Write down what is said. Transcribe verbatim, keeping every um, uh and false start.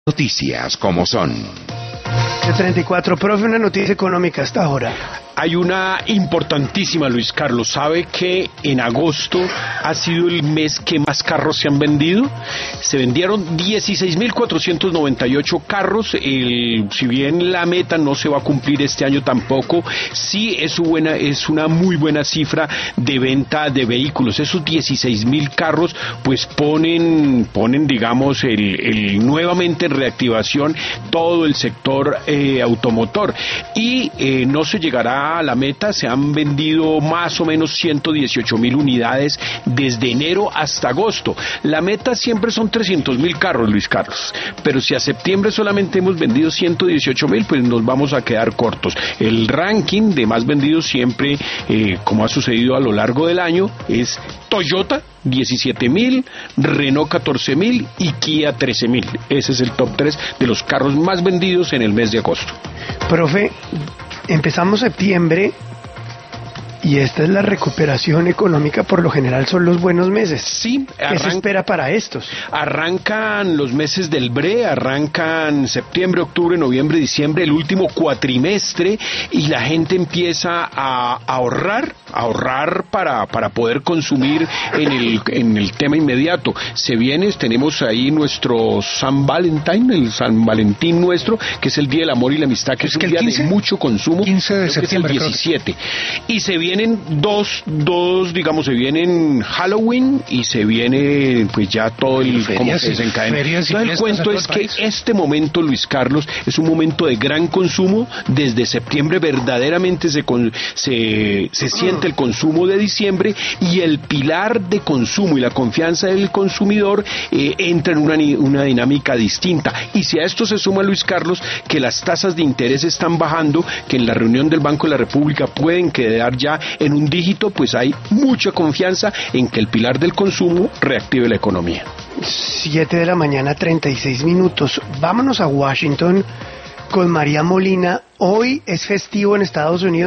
Noticias como son. El treinta y cuatro, profe, una noticia económica hasta ahora. Hay una importantísima, Luis Carlos. ¿Sabe que en agosto ha sido el mes que más carros se han vendido? Se vendieron dieciséis mil cuatrocientos noventa y ocho carros. El, si bien la meta no se va a cumplir este año tampoco, sí es, buena, es una muy buena cifra de venta de vehículos. Esos dieciséis mil carros pues ponen, ponen digamos, el, el, nuevamente en reactivación todo el sector eh, automotor. Y eh, no se llegará a la meta. Se han vendido más o menos ciento dieciocho mil unidades desde enero hasta agosto. La meta siempre son trescientos mil carros, Luis Carlos, pero si a septiembre solamente hemos vendido ciento dieciocho mil, pues nos vamos a quedar cortos. El ranking de más vendidos siempre, eh, como ha sucedido a lo largo del año, es Toyota diecisiete mil, Renault catorce mil y Kia trece mil. Ese es el top tres de los carros más vendidos en el mes de agosto. Profe, empezamos septiembre y esta es la recuperación económica, por lo general son los buenos meses. Sí. ¿Qué se espera para estos? Arrancan los meses del B R E, arrancan septiembre, octubre, noviembre, diciembre, el último cuatrimestre, y la gente empieza a ahorrar, a ahorrar para, para poder consumir en el, en el tema inmediato. Se viene, tenemos ahí nuestro San Valentín, el San Valentín nuestro, que es el Día del Amor y la Amistad, que es, es que un día quince, de mucho consumo. quince de septiembre, es el diecisiete. Y se viene Vienen dos, dos, digamos, se vienen Halloween y se viene pues ya todo el como se desencadena. Entonces el cuento es que este momento, Luis Carlos, es un momento de gran consumo. Desde septiembre verdaderamente se, se, se siente el consumo de diciembre, y el pilar de consumo y la confianza del consumidor eh, entra en una, una dinámica distinta. Y si a esto se suma, Luis Carlos, que las tasas de interés están bajando, que en la reunión del Banco de la República pueden quedar ya en un dígito, pues hay mucha confianza en que el pilar del consumo reactive la economía. siete de la mañana, treinta y seis minutos. Vámonos a Washington con María Molina. Hoy es festivo en Estados Unidos.